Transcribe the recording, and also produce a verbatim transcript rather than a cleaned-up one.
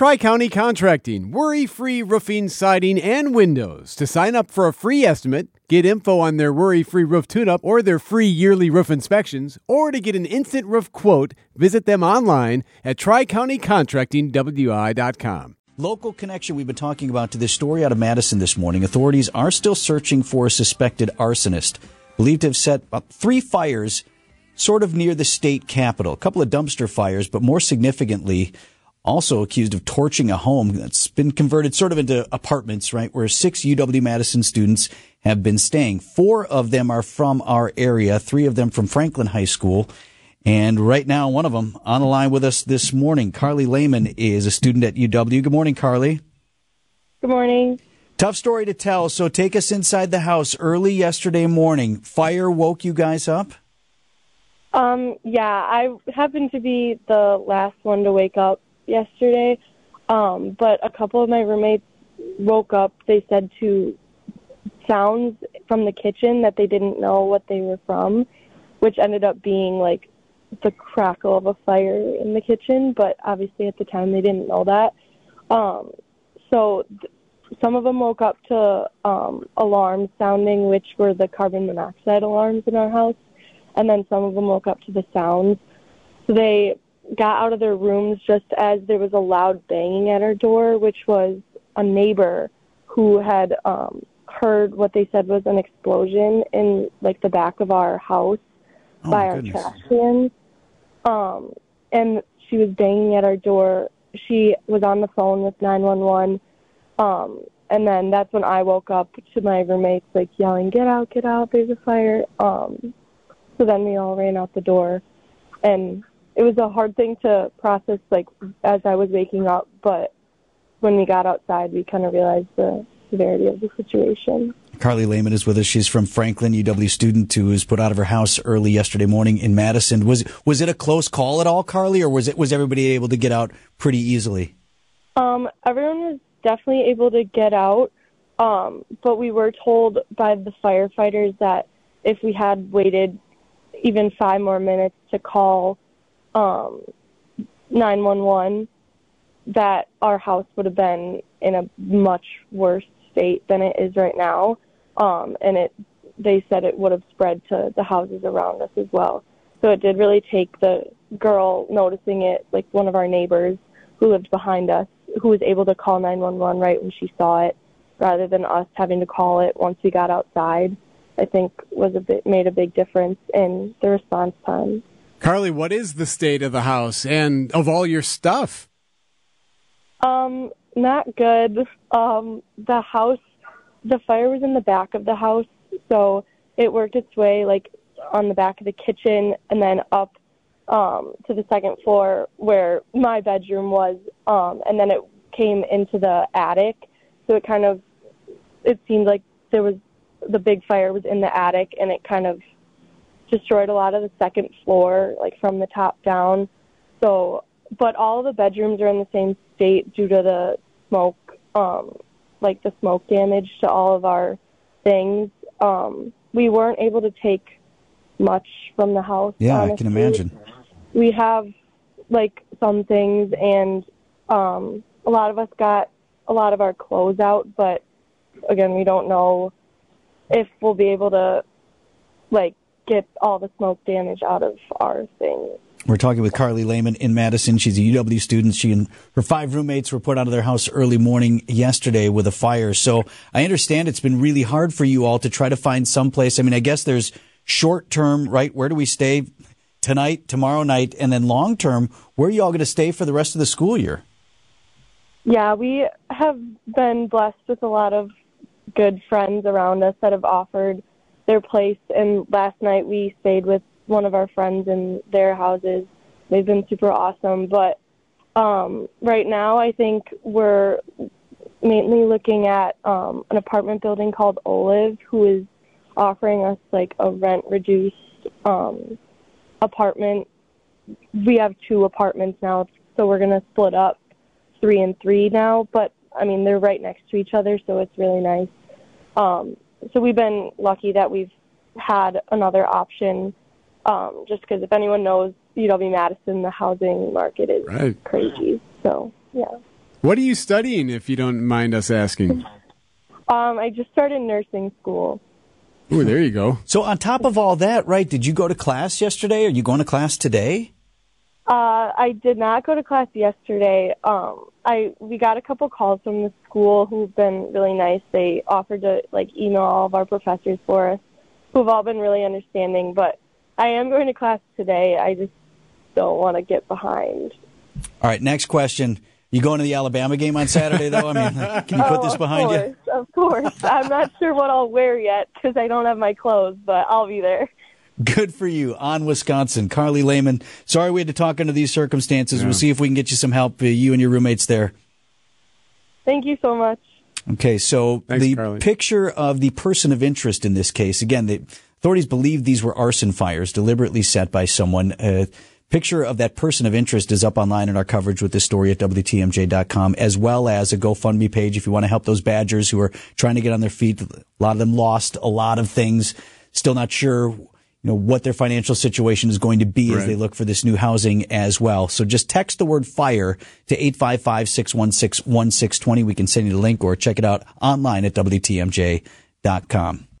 Tri-County Contracting, worry-free roofing, siding, and windows. To sign up for a free estimate, get info on their worry-free roof tune-up or their free yearly roof inspections, or to get an instant roof quote, visit them online at tri county contracting w i dot com. Local connection we've been talking about to this story out of Madison this morning. Authorities are still searching for a suspected arsonist, believed to have set up three fires sort of near the state capitol. A couple of dumpster fires, but more significantly, also accused of torching a home that's been converted sort of into apartments, right, where six U W-Madison students have been staying. Four of them are from our area, three of them from Franklin High School. And right now, one of them on the line with us this morning. Carly Lehman is a student at U W. Good morning, Carly. Good morning. Tough story to tell, so take us inside the house. Early yesterday morning, fire woke you guys up? Um, yeah, I happened to be the last one to wake up yesterday, um, but a couple of my roommates woke up. They said to sounds from the kitchen that they didn't know what they were from, which ended up being like the crackle of a fire in the kitchen, but obviously at the time they didn't know that. Um, so th- some of them woke up to um, alarms sounding, which were the carbon monoxide alarms in our house, and then some of them woke up to the sounds. So they got out of their rooms just as there was a loud banging at our door, which was a neighbor who had um, heard what they said was an explosion in like the back of our house oh, by our goodness. trash cans. Um, and she was banging at our door. She was on the phone with nine one one. Um, and then that's when I woke up to my roommates like yelling, "Get out, get out, there's a fire." Um, so then we all ran out the door, and it was a hard thing to process, like, as I was waking up, but when we got outside, we kind of realized the severity of the situation. Carly Lehman is with us. She's from Franklin, U W student who was put out of her house early yesterday morning in Madison. Was was it a close call at all, Carly, or was it was everybody able to get out pretty easily? Um, everyone was definitely able to get out, um, but we were told by the firefighters that if we had waited even five more minutes to call um, nine one one, that our house would have been in a much worse state than it is right now. Um, and it, they said it would have spread to the houses around us as well. So it did really take the girl noticing it, like one of our neighbors who lived behind us, who was able to call nine one one right when she saw it, rather than us having to call it once we got outside, I think was a bit, made a big difference in the response time. Carly, what is the state of the house and of all your stuff? Um, not good. Um, the house, the fire was in the back of the house, so it worked its way like on the back of the kitchen and then up um, to the second floor where my bedroom was, um, and then it came into the attic. So it kind of, it seemed like there was, the big fire was in the attic, and it kind of destroyed a lot of the second floor, like from the top down. So, but all the bedrooms are in the same state due to the smoke, um, like the smoke damage to all of our things. Um, we weren't able to take much from the house. Yeah, honestly. I can imagine. We have like some things, and um, a lot of us got a lot of our clothes out, but again, we don't know if we'll be able to like get all the smoke damage out of our things. We're talking with Carly Lehman in Madison. She's a U W student. She and her five roommates were put out of their house early morning yesterday with a fire. So I understand it's been really hard for you all to try to find some place. I mean, I guess there's short term, right? Where do we stay tonight, tomorrow night? And then long term, where are you all going to stay for the rest of the school year? Yeah, we have been blessed with a lot of good friends around us that have offered their place. And last night we stayed with one of our friends in their houses. They've been super awesome. But um, right now I think we're mainly looking at um, an apartment building called Olive, who is offering us like a rent-reduced um, apartment. We have two apartments now, so we're going to split up three and three now. But, I mean, they're right next to each other, so it's really nice. Um, so we've been lucky that we've had another option, um, just because if anyone knows U W-Madison, the housing market is right. crazy. So, yeah. What are you studying, if you don't mind us asking? Um, I just started nursing school. Ooh, there you go. So on top of all that, right, did you go to class yesterday? Are you going to class today? Uh, I did not go to class yesterday. Um, I we got a couple calls from the school who've been really nice. They offered to like email all of our professors for us, who've all been really understanding. But I am going to class today. I just don't want to get behind. All right, next question. You going to the Alabama game on Saturday, though? I mean, can you put oh, this behind of course, you? Of course. I'm not sure what I'll wear yet because I don't have my clothes, but I'll be there. Good for you. On Wisconsin. Carly Lehman, sorry we had to talk under these circumstances. Yeah. We'll see if we can get you some help, uh, you and your roommates there. Thank you so much. Okay, so Thanks, the Carly. picture of the person of interest in this case, again, the authorities believe these were arson fires deliberately set by someone. Uh, picture of that person of interest is up online in our coverage with this story at W T M J dot com, as well as a GoFundMe page if you want to help those Badgers who are trying to get on their feet. A lot of them lost a lot of things, still not sure you know, what their financial situation is going to be right. as they look for this new housing as well. So just text the word FIRE to eight five five, six one six, one six two zero. We can send you the link or check it out online at W T M J dot com.